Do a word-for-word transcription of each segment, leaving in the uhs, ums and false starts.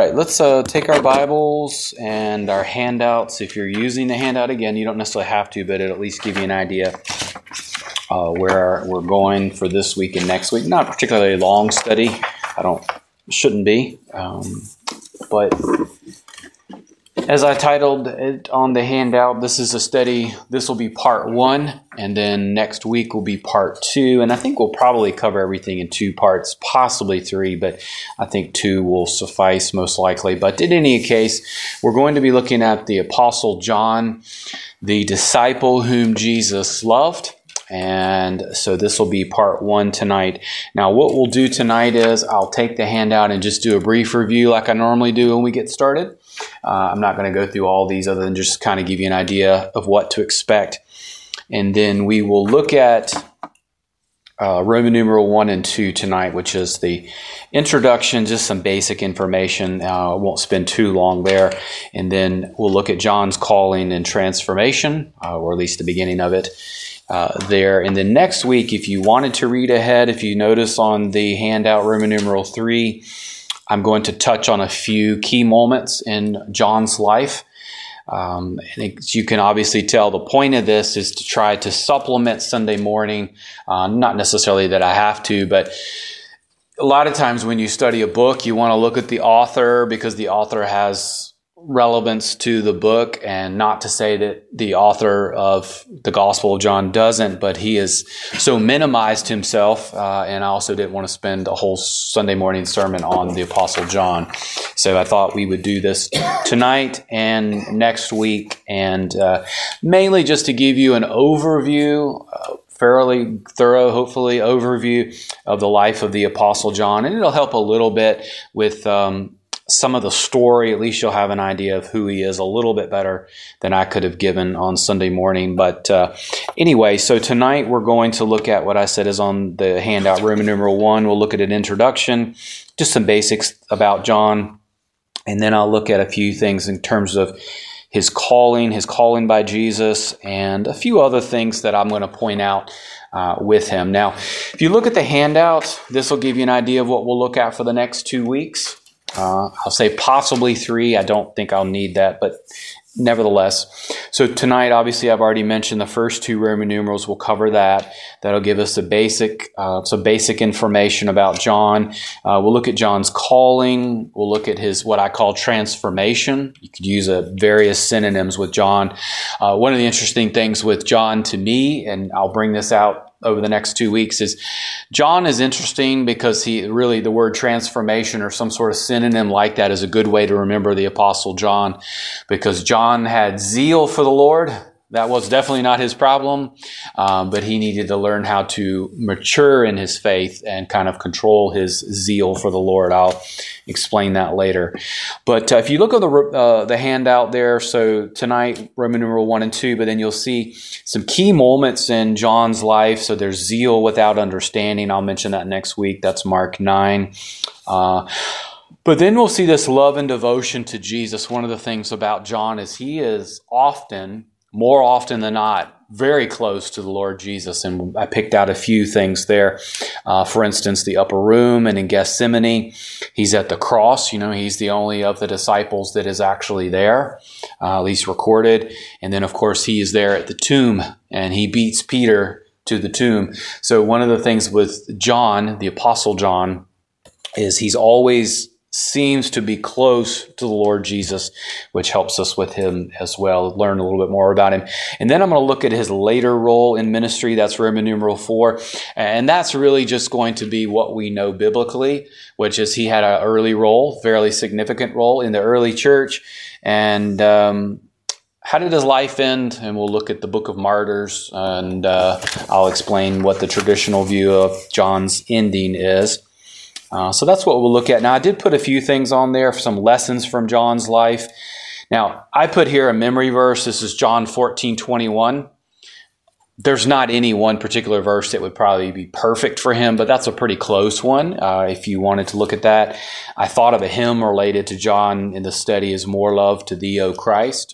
right, let's uh, take our Bibles and our handouts. If you're using the handout, again, you don't necessarily have to, but it'll at least give you an idea uh, where we're going for this week and next week. Not a particularly long study. I don't, shouldn't be. Um, but as I titled it on the handout, this is a study. This will be part one, and then next week will be part two. And I think we'll probably cover everything in two parts, possibly three, but I think two will suffice most likely. But in any case, we're going to be looking at the Apostle John, the disciple whom Jesus loved. And so this will be part one tonight. Now, what we'll do tonight is I'll take the handout and just do a brief review like I normally do when we get started. Uh, I'm not going to go through all these other than just kind of give you an idea of what to expect. And then we will look at uh, Roman numeral one and two tonight, which is the introduction, just some basic information. Uh, I won't spend too long there. And then we'll look at John's calling and transformation, uh, or at least the beginning of it. Uh, there. And then next week, if you wanted to read ahead, if you notice on the handout, Roman numeral three, I'm going to touch on a few key moments in John's life. Um, I think you can obviously tell the point of this is to try to supplement Sunday morning. Uh, not necessarily that I have to, but a lot of times when you study a book, you want to look at the author because the author has relevance to the book, and not to say that the author of the Gospel of John doesn't, but he has so minimized himself, uh, and I also didn't want to spend a whole Sunday morning sermon on the Apostle John. So I thought we would do this tonight and next week, and uh, mainly just to give you an overview, uh, fairly thorough, hopefully, overview of the life of the Apostle John, and it'll help a little bit with um, some of the story. At least you'll have an idea of who he is a little bit better than I could have given on Sunday morning. But uh, anyway, so tonight we're going to look at what I said is on the handout, Roman numeral one. We'll look at an introduction, just some basics about John. And then I'll look at a few things in terms of his calling, his calling by Jesus, and a few other things that I'm going to point out uh, with him. Now, if you look at the handout, this will give you an idea of what we'll look at for the next two weeks. Uh, I'll say possibly three. I don't think I'll need that, but nevertheless. So tonight, obviously, I've already mentioned the first two Roman numerals. We'll cover that. That'll give us a basic, uh, some basic information about John. Uh, we'll look at John's calling. We'll look at his what I call transformation. You could use a various synonyms with John. Uh, one of the interesting things with John to me, and I'll bring this out over the next two weeks, is John is interesting because he really, the word transformation or some sort of synonym like that is a good way to remember the Apostle John, because John had zeal for the Lord. That was definitely not his problem, um, but he needed to learn how to mature in his faith and kind of control his zeal for the Lord. I'll explain that later. But uh, if you look at the uh, the handout there, so tonight, Roman numeral one and two, but then you'll see some key moments in John's life. So there's zeal without understanding. I'll mention that next week. That's Mark nine. Uh, But then we'll see this love and devotion to Jesus. One of the things about John is he is often, more often than not, very close to the Lord Jesus. And I picked out a few things there. Uh, for instance, the upper room and in Gethsemane, he's at the cross. You know, he's the only of the disciples that is actually there, uh, at least recorded. And then, of course, he is there at the tomb, and he beats Peter to the tomb. So one of the things with John, the Apostle John, is he's always seems to be close to the Lord Jesus, which helps us with him as well, learn a little bit more about him. And then I'm going to look at his later role in ministry. That's Roman numeral four. And that's really just going to be what we know biblically, which is he had an early role, fairly significant role in the early church. And um, how did his life end? And we'll look at the Book of Martyrs, and uh, I'll explain what the traditional view of John's ending is. Uh, so that's what we'll look at. Now, I did put a few things on there, some lessons from John's life. Now, I put here a memory verse. This is John fourteen twenty-one. There's not any one particular verse that would probably be perfect for him, but that's a pretty close one uh, if you wanted to look at that. I thought of a hymn related to John in the study as More Love to Thee, O Christ,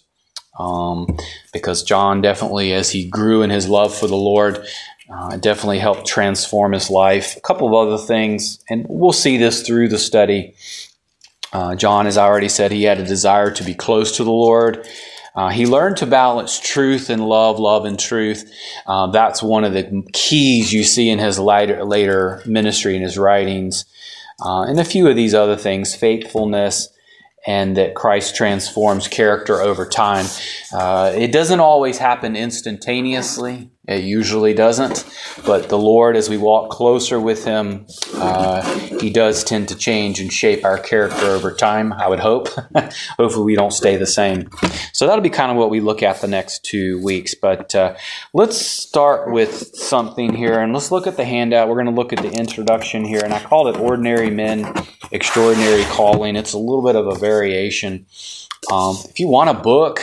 um, because John definitely, as he grew in his love for the Lord, Uh, it definitely helped transform his life. A couple of other things, and we'll see this through the study. Uh, John, as I already said, he had a desire to be close to the Lord. Uh, he learned to balance truth and love, love and truth. Uh, that's one of the keys you see in his later, later ministry and his writings. Uh, and a few of these other things, faithfulness, and that Christ transforms character over time. Uh, it doesn't always happen instantaneously. It usually doesn't. But the Lord, as we walk closer with Him, uh, He does tend to change and shape our character over time, I would hope. Hopefully we don't stay the same. So that'll be kind of what we look at the next two weeks. But uh, let's start with something here, and let's look at the handout. We're going to look at the introduction here, and I called it Ordinary Men, Extraordinary Calling. It's a little bit of a variation. Um, if you want a book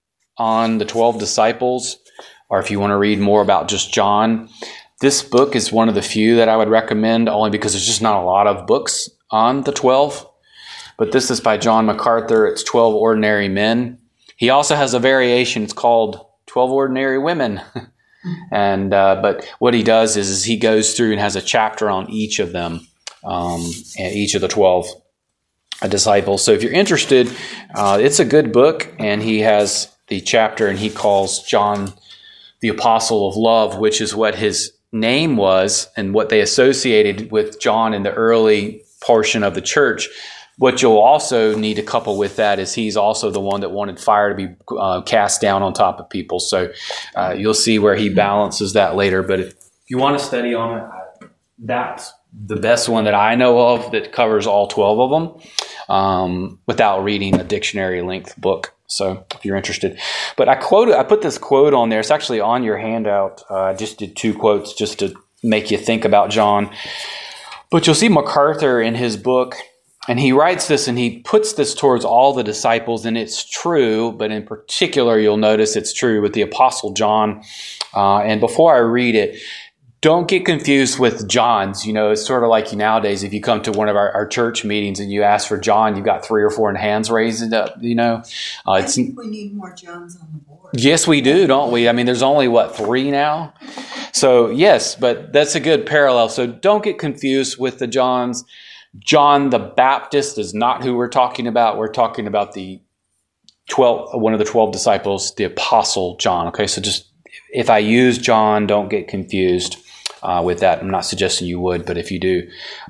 on the twelve disciples, or if you want to read more about just John, this book is one of the few that I would recommend, only because there's just not a lot of books on the twelve. But this is by John MacArthur. It's twelve Ordinary Men. He also has a variation. It's called twelve Ordinary Women. and uh, But what he does is, is he goes through and has a chapter on each of them, um, each of the twelve disciples. So if you're interested, uh, it's a good book. And he has the chapter, and he calls John the Apostle of Love, which is what his name was and what they associated with John in the early portion of the church. What you'll also need to couple with that is he's also the one that wanted fire to be uh, cast down on top of people. So uh, you'll see where he balances that later. But if you want to study on it, that's the best one that I know of that covers all twelve of them um, without reading a dictionary length book. So if you're interested. But I quoted, I put this quote on there. It's actually on your handout. Uh, I just did two quotes just to make you think about John. But you'll see MacArthur in his book, and he writes this, and he puts this towards all the disciples, and it's true, but in particular, you'll notice it's true with the Apostle John. Uh, and before I read it, don't get confused with John's. You know, it's sort of like nowadays, if you come to one of our, our church meetings and you ask for John, you've got three or four hands raised up, you know. Uh, I it's, think we need more Johns on the board. Yes, we do, don't we? I mean, there's only, what, three now? So, yes, but that's a good parallel. So don't get confused with the Johns. John the Baptist is not who we're talking about. We're talking about the twelve, one of the twelve disciples, the Apostle John. Okay, so just if I use John, don't get confused uh, with that. I'm not suggesting you would, but if you do,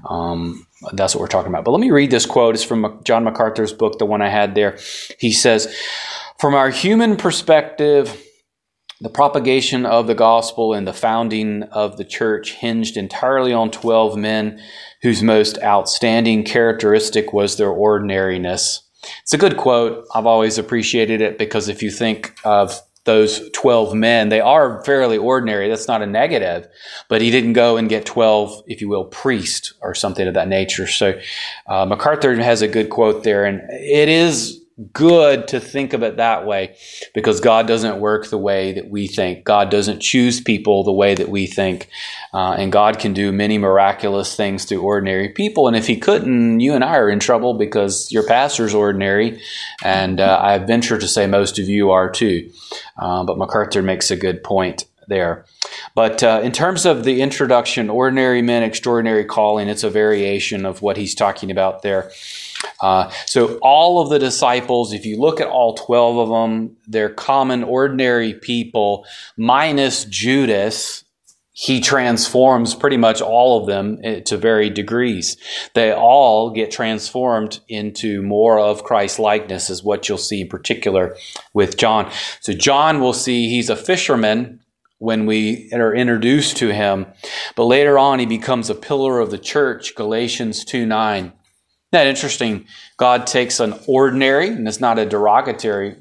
um, that's what we're talking about. But let me read this quote. It's from John MacArthur's book, the one I had there. He says, "From our human perspective, the propagation of the gospel and the founding of the church hinged entirely on twelve men whose most outstanding characteristic was their ordinariness." It's a good quote. I've always appreciated it because if you think of those twelve men, they are fairly ordinary. That's not a negative, but he didn't go and get twelve, if you will, priests or something of that nature. So uh, MacArthur has a good quote there, and it is good to think of it that way because God doesn't work the way that we think. God doesn't choose people the way that we think. Uh, and God can do many miraculous things through ordinary people. And if He couldn't, you and I are in trouble because your pastor's ordinary. And uh, I venture to say most of you are too. Uh, but MacArthur makes a good point there. But uh, in terms of the introduction, Ordinary Men, Extraordinary Calling, it's a variation of what he's talking about there. Uh, so all of the disciples, if you look at all twelve of them, they're common, ordinary people, minus Judas. He transforms pretty much all of them to varied degrees. They all get transformed into more of Christ's likeness, is what you'll see in particular with John. So John, we'll see he's a fisherman when we are introduced to him, but later on he becomes a pillar of the church, Galatians two nine. Isn't that interesting? God takes an ordinary, and it's not a derogatory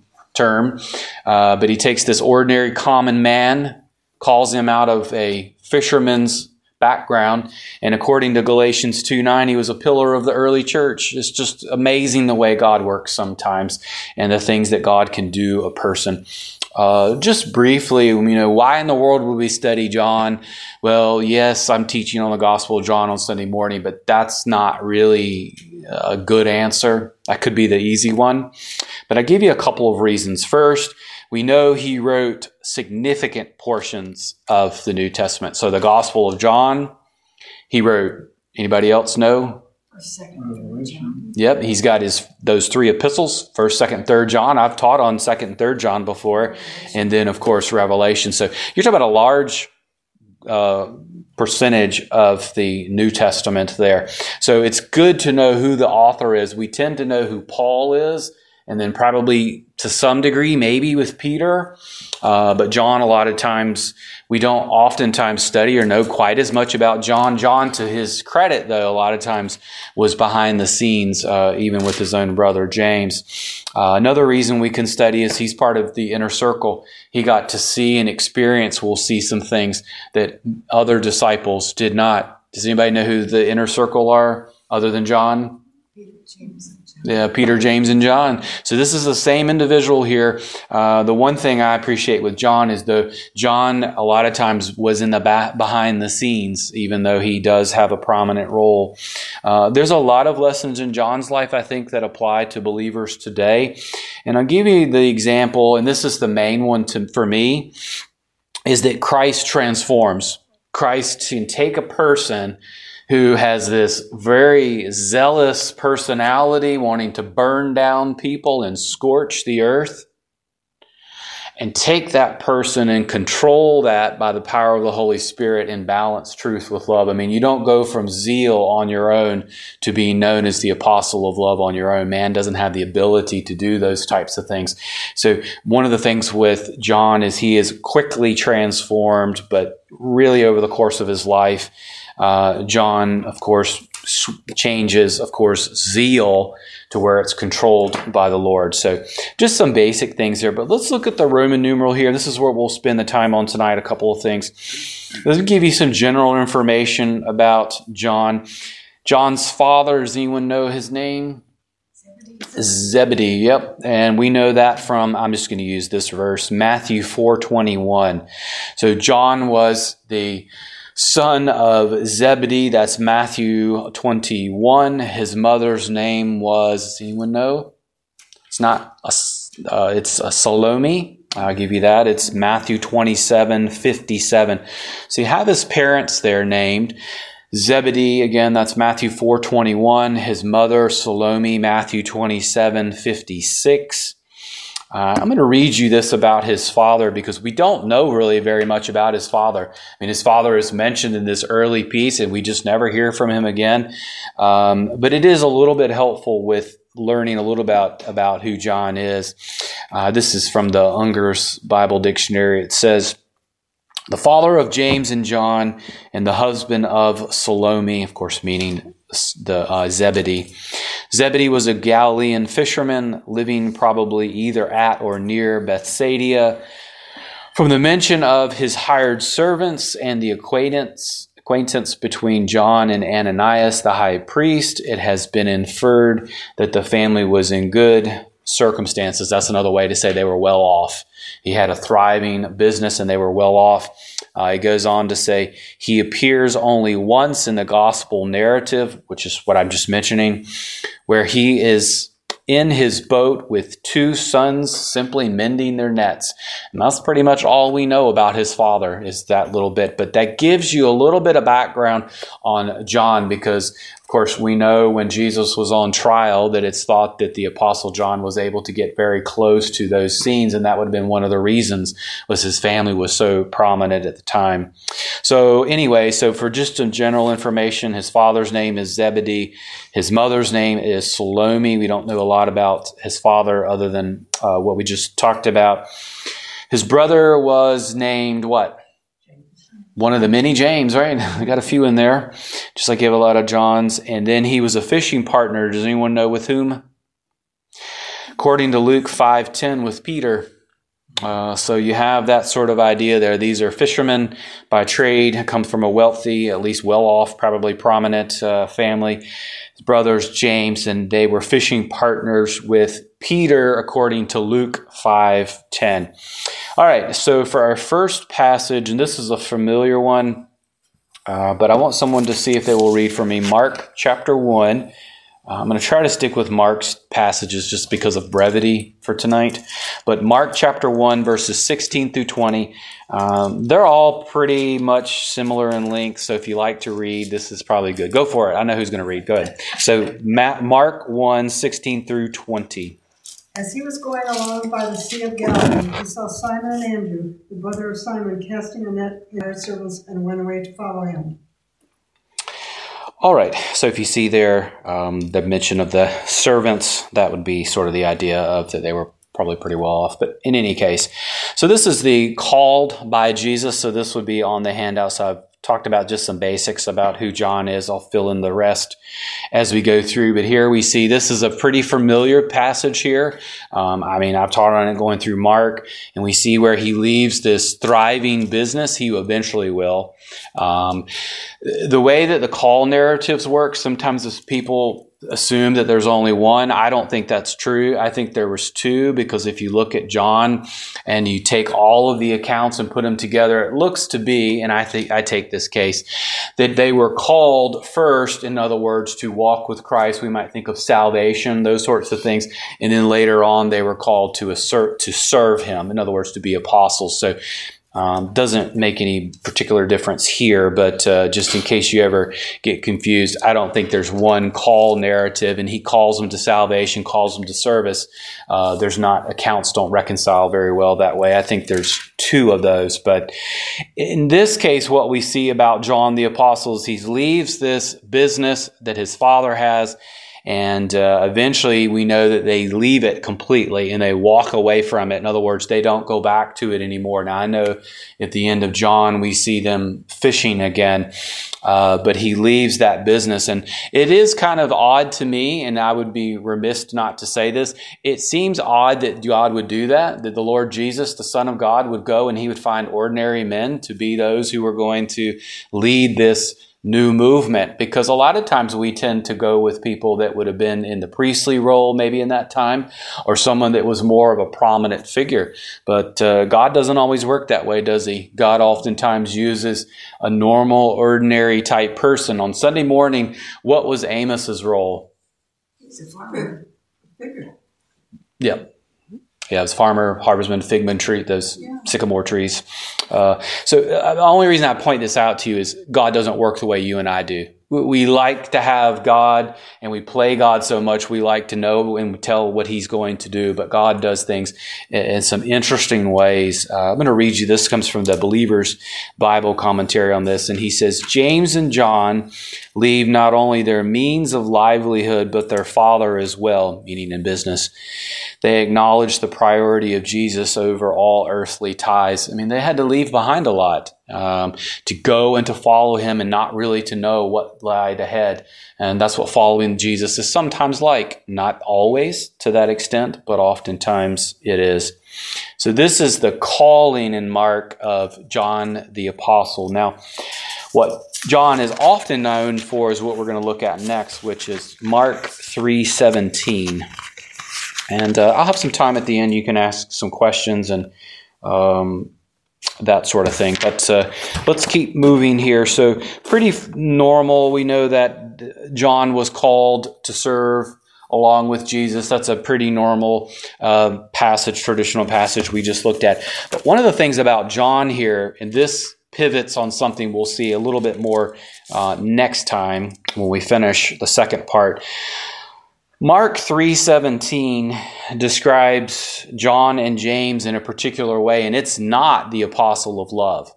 term, uh, but He takes this ordinary common man, calls him out of a fisherman's background, and according to Galatians two nine, he was a pillar of the early church. It's just amazing the way God works sometimes and the things that God can do a person. Uh, just briefly, you know, why in the world would we study John? Well, yes, I'm teaching on the Gospel of John on Sunday morning, but that's not really a good answer. That could be the easy one. But I give you a couple of reasons. First, we know he wrote significant portions of the New Testament. So the Gospel of John, he wrote. Anybody else know? First, second, third John. Yep, he's got his those three epistles, First, Second, Third John. I've taught on Second and Third John before, and then of course Revelation. So you're talking about a large uh, percentage of the New Testament there. So it's good to know who the author is. We tend to know who Paul is, and then probably to some degree, maybe with Peter. Uh, but John, a lot of times, we don't oftentimes study or know quite as much about John. John, to his credit, though, a lot of times was behind the scenes, uh, even with his own brother, James. Uh, another reason we can study is he's part of the inner circle. He got to see and experience, we'll see some things that other disciples did not. Does anybody know who the inner circle are other than John? Peter, James, and John. Yeah, Peter, James, and John. So this is the same individual here. Uh, the one thing I appreciate with John is the John a lot of times was in the back, behind the scenes, even though he does have a prominent role. Uh, there's a lot of lessons in John's life, I think, that apply to believers today. And I'll give you the example, and this is the main one to, for me, is that Christ transforms. Christ can take a person who has this very zealous personality, wanting to burn down people and scorch the earth, and take that person and control that by the power of the Holy Spirit and balance truth with love. I mean, you don't go from zeal on your own to being known as the apostle of love on your own. Man doesn't have the ability to do those types of things. So one of the things with John is he is quickly transformed, but really over the course of his life, Uh, John, of course, changes, of course, zeal to where it's controlled by the Lord. So just some basic things there. But let's look at the Roman numeral here. This is where we'll spend the time on tonight, a couple of things. Let's give you some general information about John. John's father, does anyone know his name? Zebedee. Zebedee, yep. And we know that from, I'm just going to use this verse, Matthew four twenty-one. So John was the son of Zebedee. That's Matthew twenty-one. His mother's name was, does anyone know? It's not, a, uh, it's a Salome. I'll give you that. It's Matthew twenty-seven fifty-seven. So you have his parents there named. Zebedee, again, that's Matthew four twenty-one. His mother, Salome, Matthew twenty-seven fifty-six. Uh, I'm going to read you this about his father because we don't know really very much about his father. I mean, his father is mentioned in this early piece and we just never hear from him again. Um, but it is a little bit helpful with learning a little about, about who John is. Uh, this is from the Unger's Bible Dictionary. It says, the father of James and John and the husband of Salome, of course, meaning the uh, Zebedee. Zebedee was a Galilean fisherman living probably either at or near Bethsaida. From the mention of his hired servants and the acquaintance acquaintance between John and Ananias, the high priest, it has been inferred that the family was in good circumstances. That's another way to say they were well off. He had a thriving business and they were well off. Uh, he goes on to say he appears only once in the gospel narrative, which is what I'm just mentioning, where he is in his boat with two sons simply mending their nets. And that's pretty much all we know about his father is that little bit. But that gives you a little bit of background on John because, of course, we know when Jesus was on trial that it's thought that the Apostle John was able to get very close to those scenes, and that would have been one of the reasons was his family was so prominent at the time. So anyway, so for just some general information, his father's name is Zebedee. His mother's name is Salome. We don't know a lot about his father other than uh, what we just talked about. His brother was named what? One of the many James, right? We got a few in there, just like you have a lot of Johns. And then he was a fishing partner. Does anyone know with whom? According to Luke five ten, with Peter. Uh, so you have that sort of idea there. These are fishermen by trade, come from a wealthy, at least well-off, probably prominent uh, family. His brothers, James, and they were fishing partners with Peter, according to Luke five ten. All right, so for our first passage, and this is a familiar one, uh, but I want someone to see if they will read for me. Mark chapter one. Uh, I'm going to try to stick with Mark's passages just because of brevity for tonight. But Mark chapter one, verses sixteen through twenty, um, they're all pretty much similar in length. So if you like to read, this is probably good. Go for it. I know who's going to read. Go ahead. So Ma- Mark one, sixteen through twenty. As he was going along by the Sea of Galilee, he saw Simon and Andrew, the brother of Simon, casting a net in their servants, and went away to follow him. All right, so if you see there um, the mention of the servants, that would be sort of the idea of that they were probably pretty well off. But in any case, so this is the called by Jesus. So this would be on the handout. So I've talked about just some basics about who John is. I'll fill in the rest as we go through. But here we see this is a pretty familiar passage here. Um, I mean, I've taught on it going through Mark, and we see where he leaves this thriving business. He eventually will. Um, the way that the call narratives work, sometimes as people assume that there's only one. I don't think that's true. I think there was two, because if you look at John and you take all of the accounts and put them together, it looks to be, and I think I take this case, that they were called first, in other words, to walk with Christ. We might think of salvation, those sorts of things. And then later on, they were called to assert, to serve him. In other words, to be apostles. So Um, doesn't make any particular difference here, but uh, just in case you ever get confused, I don't think there's one call narrative, and he calls them to salvation, calls them to service. Uh, there's not, accounts don't reconcile very well that way. I think there's two of those. But in this case, what we see about John the Apostle is he leaves this business that his father has, and uh, eventually we know that they leave it completely and they walk away from it. In other words, they don't go back to it anymore. Now, I know at the end of John, we see them fishing again, uh, but he leaves that business. And it is kind of odd to me, and I would be remiss not to say this. It seems odd that God would do that, that the Lord Jesus, the Son of God, would go and he would find ordinary men to be those who were going to lead this new movement, because a lot of times we tend to go with people that would have been in the priestly role maybe in that time, or someone that was more of a prominent figure. But uh, God doesn't always work that way, does he? God oftentimes uses a normal, ordinary type person. On Sunday morning, what was Amos's role? He's a farmer. Figure. Yep. Yeah, it was farmer, harvestman, figman tree, those Yeah. sycamore trees. Uh, so uh, the only reason I point this out to you is God doesn't work the way you and I do. We, we like to have God, and we play God so much, we like to know and tell what he's going to do. But God does things in, in some interesting ways. Uh, I'm going to read you. This comes from the Believer's Bible commentary on this. And he says, James and John leave not only their means of livelihood, but their father as well, meaning in business. They acknowledge the priority of Jesus over all earthly ties. I mean, they had to leave behind a lot um, to go and to follow him, and not really to know what lied ahead. And that's what following Jesus is sometimes like. Not always to that extent, but oftentimes it is. So this is the calling in Mark of John the Apostle. Now, what John is often known for is what we're going to look at next, which is Mark three seventeen. And uh, I'll have some time at the end. You can ask some questions and um, that sort of thing. But uh, let's keep moving here. So pretty f- normal. We know that John was called to serve along with Jesus. That's a pretty normal uh, passage, traditional passage we just looked at. But one of the things about John here, and this pivots on something we'll see a little bit more uh, next time when we finish the second part. Mark three seventeen describes John and James in a particular way, and it's not the apostle of love.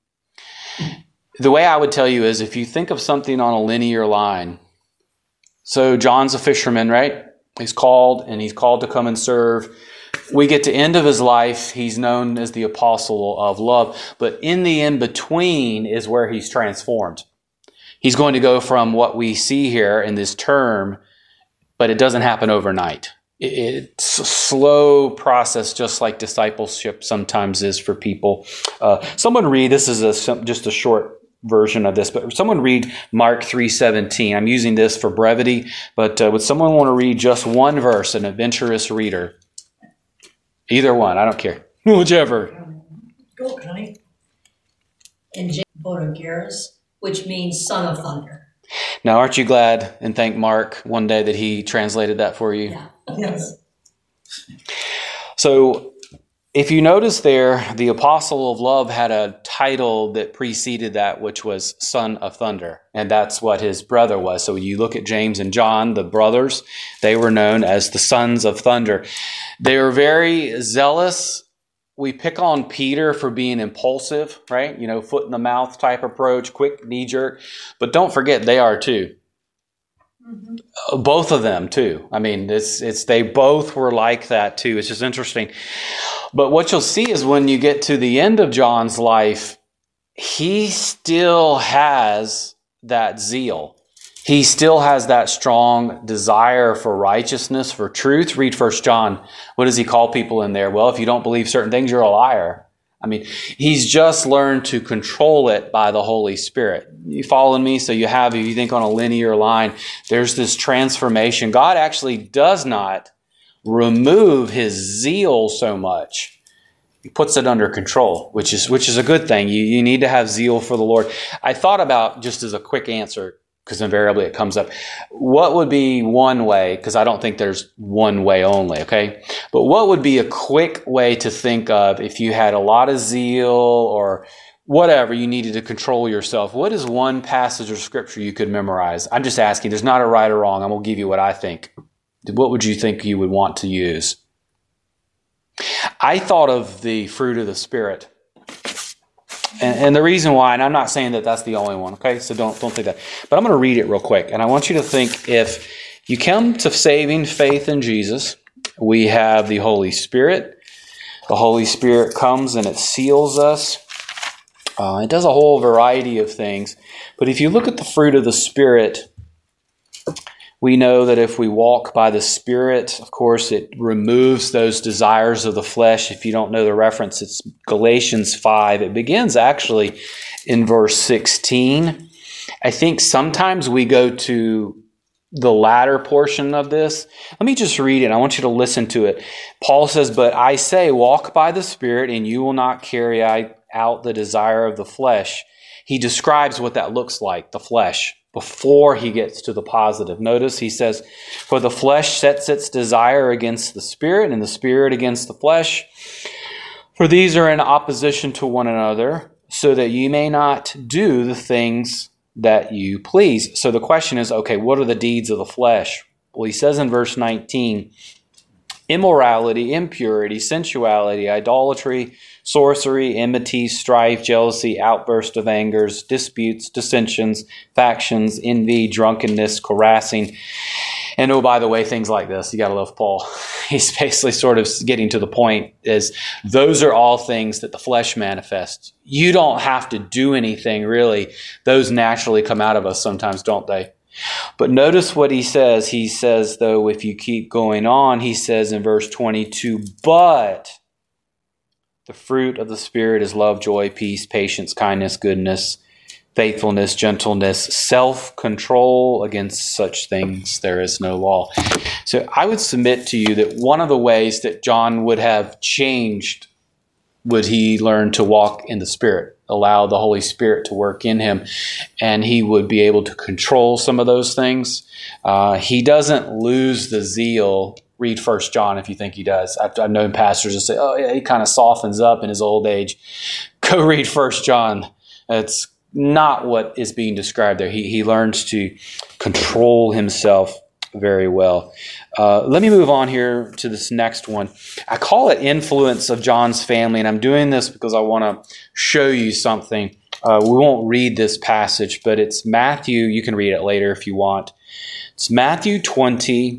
The way I would tell you is, if you think of something on a linear line, so John's a fisherman, right? He's called, and he's called to come and serve. We get to end of his life, he's known as the apostle of love, but in the in-between is where he's transformed. He's going to go from what we see here in this term, but it doesn't happen overnight. It's a slow process, just like discipleship sometimes is for people. Uh, someone read, this is a, just a short version of this, but someone read Mark three seventeen. I'm using this for brevity, but uh, would someone want to read just one verse, an adventurous reader? Either one, I don't care. Whichever. Go, Connie. And James Boanerges, which means son of thunder. Now, aren't you glad and thank Mark one day that he translated that for you? Yeah. Yes. So if you notice there, the Apostle of Love had a title that preceded that, which was Son of Thunder. And that's what his brother was. So when you look at James and John, the brothers, they were known as the Sons of Thunder. They were very zealous. We pick on Peter for being impulsive, right? You know, foot in the mouth type approach, quick knee jerk. But don't forget, they are too. Mm-hmm. Both of them too. I mean, it's it's they both were like that too. It's just interesting. But what you'll see is when you get to the end of John's life, he still has that zeal. He still has that strong desire for righteousness, for truth. Read First John. What does he call people in there? Well, if you don't believe certain things, you're a liar. I mean, he's just learned to control it by the Holy Spirit. You following me? So you have, if you think on a linear line, there's this transformation. God actually does not remove his zeal so much. He puts it under control, which is which is a good thing. You, you need to have zeal for the Lord. I thought about, just as a quick answer, because invariably it comes up, what would be one way, because I don't think there's one way only, okay? But what would be a quick way to think of if you had a lot of zeal or whatever, you needed to control yourself? What is one passage of Scripture you could memorize? I'm just asking. There's not a right or wrong. I'm going to give you what I think. What would you think you would want to use? I thought of the fruit of the Spirit. And, and the reason why, and I'm not saying that that's the only one, okay? So don't, don't think that. But I'm going to read it real quick. And I want you to think, if you come to saving faith in Jesus, we have the Holy Spirit. The Holy Spirit comes and it seals us. Uh, it does a whole variety of things. But if you look at the fruit of the Spirit, we know that if we walk by the Spirit, of course, it removes those desires of the flesh. If you don't know the reference, it's Galatians five. It begins actually in verse sixteen. I think sometimes we go to the latter portion of this. Let me just read it. I want you to listen to it. Paul says, "But I say, walk by the Spirit, and you will not carry out the desire of the flesh." He describes what that looks like, the flesh, before he gets to the positive. Notice he says, "For the flesh sets its desire against the Spirit, and the Spirit against the flesh. For these are in opposition to one another, so that you may not do the things that you please." So the question is, okay, what are the deeds of the flesh? Well, he says in verse nineteen, immorality, impurity, sensuality, idolatry, sorcery, enmity, strife, jealousy, outburst of angers, disputes, dissensions, factions, envy, drunkenness, carousing. And oh, by the way, things like this. You got to love Paul. He's basically sort of getting to the point is those are all things that the flesh manifests. You don't have to do anything really. Those naturally come out of us sometimes, don't they? But notice what he says. He says, though, if you keep going on, he says in verse twenty-two, "But the fruit of the Spirit is love, joy, peace, patience, kindness, goodness, faithfulness, gentleness, self-control. Against such things there is no law." So I would submit to you that one of the ways that John would have changed would he learn to walk in the Spirit, allow the Holy Spirit to work in him, and he would be able to control some of those things. Uh, he doesn't lose the zeal. Read First John if you think he does. I've, I've known pastors that say, oh, yeah, he kind of softens up in his old age. Go read First John. It's not what is being described there. He, he learns to control himself very well. Uh, let me move on here to this next one. I call it influence of John's family, and I'm doing this because I want to show you something. Uh, we won't read this passage, but it's Matthew. You can read it later if you want. It's Matthew twenty,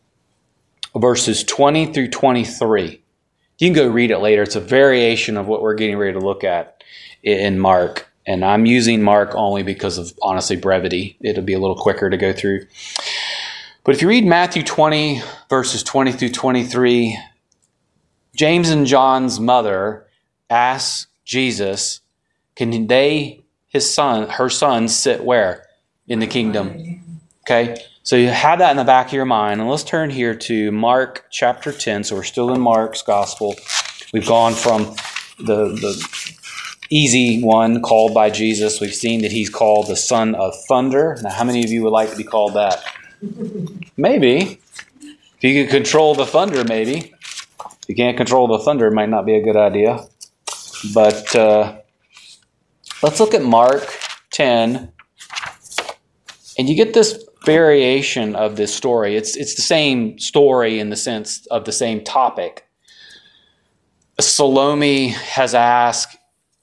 verses twenty through twenty-three. You can go read it later. It's a variation of what we're getting ready to look at in Mark. And I'm using Mark only because of, honestly, brevity. It'll be a little quicker to go through. But if you read Matthew twenty, verses twenty through twenty-three, James and John's mother asks Jesus, can they, his son, her sons, sit where? In the kingdom. Okay? So you have that in the back of your mind. And let's turn here to Mark chapter ten. So we're still in Mark's gospel. We've gone from the, the easy one called by Jesus. We've seen that he's called the Son of Thunder. Now, how many of you would like to be called that? Maybe. If you could control the thunder, maybe. If you can't control the thunder, it might not be a good idea. But uh, let's look at Mark ten. And you get this variation of this story. It's, it's the same story in the sense of the same topic. Salome has asked,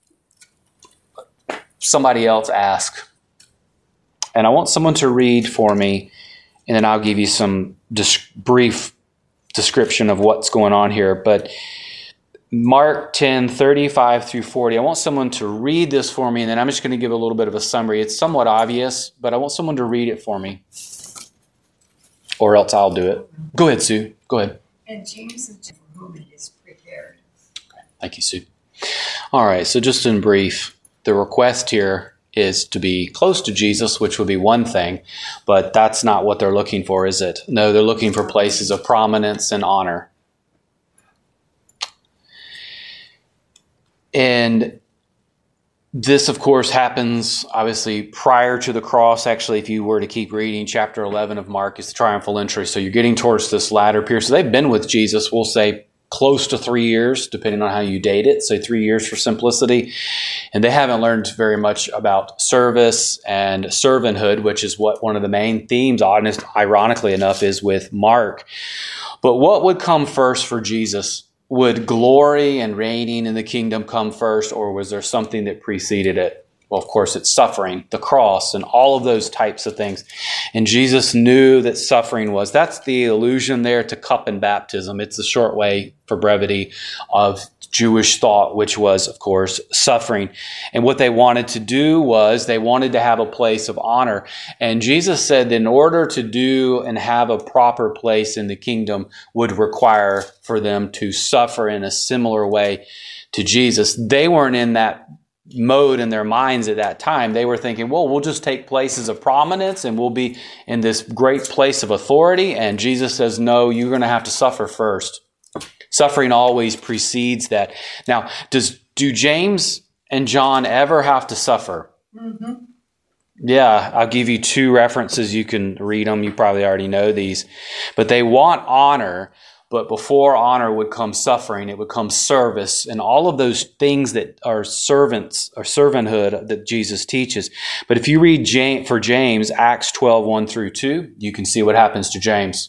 somebody else asked. And I want someone to read for me, and then I'll give you some dis- brief description of what's going on here. But Mark ten, thirty-five through forty, I want someone to read this for me, and then I'm just going to give a little bit of a summary. It's somewhat obvious, but I want someone to read it for me. Or else I'll do it. Go ahead, Sue. Go ahead. And James and John, for whom it is prepared. Thank you, Sue. All right, so just in brief, the request here is to be close to Jesus, which would be one thing, but that's not what they're looking for, is it? No, they're looking for places of prominence and honor. And this, of course, happens obviously prior to the cross. Actually, if you were to keep reading, chapter eleven of Mark is the triumphal entry. So you're getting towards this latter period. So they've been with Jesus, we'll say, close to three years, depending on how you date it. Say three years for simplicity. And they haven't learned very much about service and servanthood, which is what one of the main themes, honest, ironically enough, is with Mark. But what would come first for Jesus? Would glory and reigning in the kingdom come first, or was there something that preceded it? Well, of course, it's suffering, the cross, and all of those types of things. And Jesus knew that suffering was. That's the allusion there to cup and baptism. It's a short way, for brevity, of Jewish thought, which was, of course, suffering. And what they wanted to do was they wanted to have a place of honor. And Jesus said that in order to do and have a proper place in the kingdom would require for them to suffer in a similar way to Jesus. They weren't in that mode in their minds at that time. They were thinking, well, we'll just take places of prominence and we'll be in this great place of authority. And Jesus says, no, you're going to have to suffer first. Suffering always precedes that. Now, does do James and John ever have to suffer? Mm-hmm. Yeah, I'll give you two references. You can read them. You probably already know these. But they want honor, but before honor would come suffering. It would come service and all of those things that are servants or servanthood that Jesus teaches. But if you read James, for James, Acts twelve, one through two, you can see what happens to James.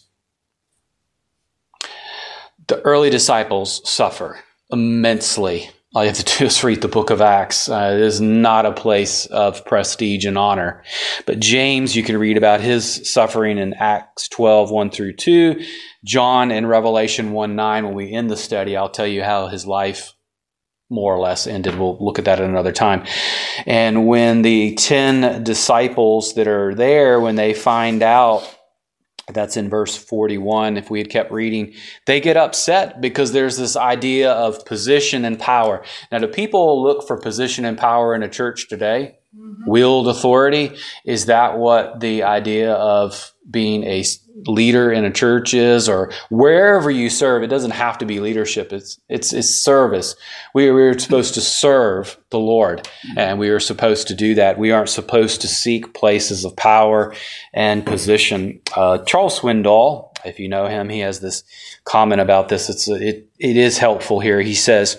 The early disciples suffer immensely. All you have to do is read the book of Acts. Uh, it is not a place of prestige and honor. But James, you can read about his suffering in Acts twelve, one through two. John in Revelation one, nine. When we end the study, I'll tell you how his life more or less ended. We'll look at that at another time. And when the ten disciples that are there, when they find out, that's in verse forty-one, if we had kept reading, they get upset because there's this idea of position and power. Now, do people look for position and power in a church today? Mm-hmm. Wield authority? Is that what the idea of being a leader in a church is? Or wherever you serve, it doesn't have to be leadership. It's it's, it's service. We, we are supposed to serve the Lord, and we are supposed to do that. We aren't supposed to seek places of power and position. Uh, Charles Swindoll, if you know him, he has this comment about this. It's it it is helpful here. He says,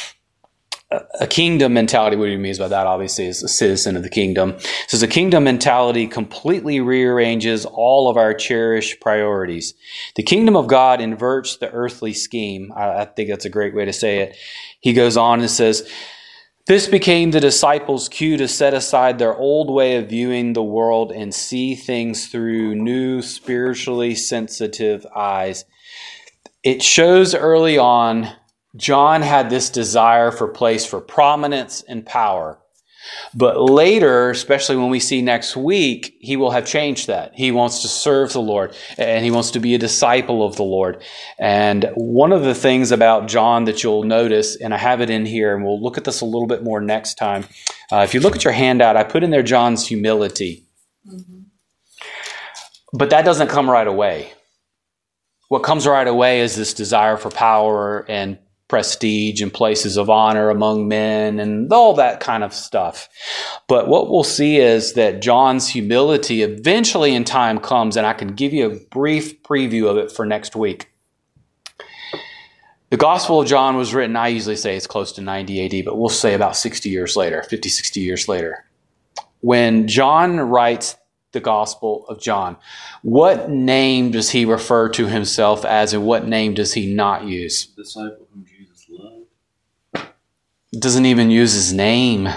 a kingdom mentality, what he means by that, obviously, is a citizen of the kingdom. It says a kingdom mentality completely rearranges all of our cherished priorities. The kingdom of God inverts the earthly scheme. I, I think that's a great way to say it. He goes on and says, this became the disciples' cue to set aside their old way of viewing the world and see things through new, spiritually sensitive eyes. It shows early on John had this desire for place for prominence and power. But later, especially when we see next week, he will have changed that. He wants to serve the Lord, and he wants to be a disciple of the Lord. And one of the things about John that you'll notice, and I have it in here, and we'll look at this a little bit more next time. Uh, if you look at your handout, I put in there John's humility. Mm-hmm. But that doesn't come right away. What comes right away is this desire for power and prestige and places of honor among men and all that kind of stuff. But what we'll see is that John's humility eventually in time comes, and I can give you a brief preview of it for next week. The Gospel of John was written, I usually say it's close to ninety A D, but we'll say about sixty years later, fifty, sixty years later. When John writes the Gospel of John, what name does he refer to himself as, and what name does he not use? The disciple whom Jesus loved. Doesn't even use his name.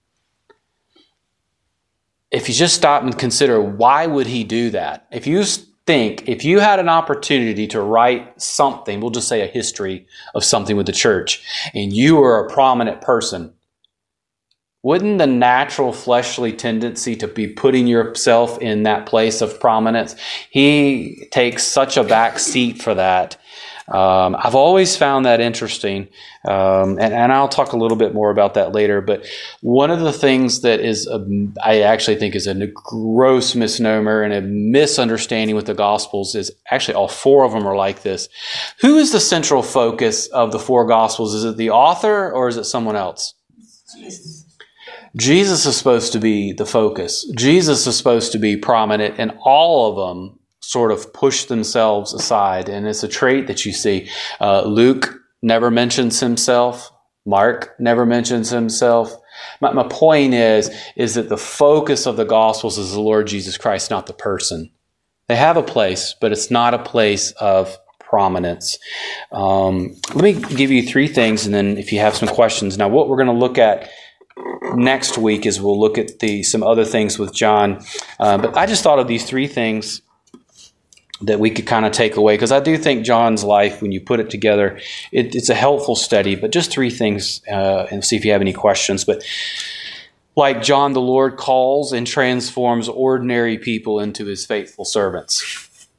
If you just stop and consider, why would he do that? If you think, if you had an opportunity to write something, we'll just say a history of something with the church, and you were a prominent person, wouldn't the natural fleshly tendency to be putting yourself in that place of prominence? He takes such a back seat for that. Um, I've always found that interesting, um, and, and I'll talk a little bit more about that later. But one of the things that is, a, I actually think is a gross misnomer and a misunderstanding with the Gospels is actually all four of them are like this. Who is the central focus of the four Gospels? Is it the author or is it someone else? Jesus. Jesus is supposed to be the focus. Jesus is supposed to be prominent, and all of them sort of push themselves aside. And it's a trait that you see. Uh, Luke never mentions himself. Mark never mentions himself. My, my point is, is that the focus of the Gospels is the Lord Jesus Christ, not the person. They have a place, but it's not a place of prominence. Um, let me give you three things, and then if you have some questions. Now, what we're going to look at next week is we'll look at the some other things with John. Uh, but I just thought of these three things that we could kind of take away, because I do think John's life, when you put it together, it, it's a helpful study. But just three things, uh, and see if you have any questions. But like John, the Lord calls and transforms ordinary people into his faithful servants.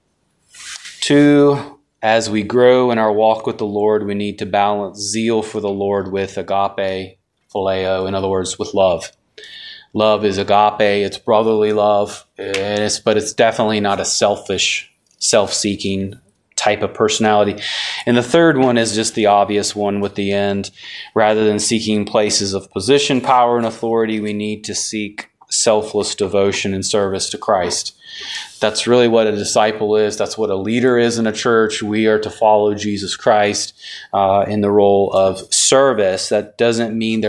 Two, as we grow in our walk with the Lord, we need to balance zeal for the Lord with agape, phileo, in other words, with love. Love is agape, it's brotherly love, and it's, but it's definitely not a selfish, self-seeking type of personality. And the third one is just the obvious one with the end. Rather than seeking places of position, power, and authority, we need to seek selfless devotion and service to Christ. That's really what a disciple is. That's what a leader is in a church. We are to follow Jesus Christ uh, in the role of service. That doesn't mean they're